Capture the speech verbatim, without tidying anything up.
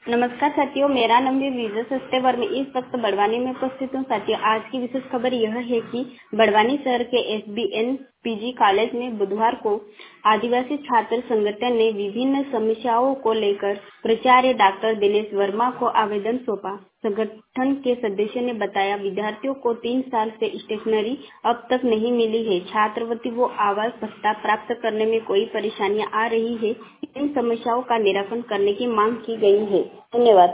नमस्कार साथियों, मेरा नाम है विजय सस्तेवर। मैं इस वक्त बड़वानी में उपस्थित हूँ। साथियों, आज की विशेष खबर यह है कि बड़वानी शहर के एसबीएन पीजी कॉलेज में बुधवार को आदिवासी छात्र संगठन ने विभिन्न समस्याओं को लेकर प्राचार्य डॉक्टर दिनेश वर्मा को आवेदन सौंपा। संगठन के सदस्य ने बताया, विद्यार्थियों को तीन साल से स्टेशनरी अब तक नहीं मिली है। छात्रवृत्ति व आवास भत्ता प्राप्त करने में कोई परेशानियां आ रही है। इन समस्याओं का निराकरण करने की मांग की गई है। धन्यवाद।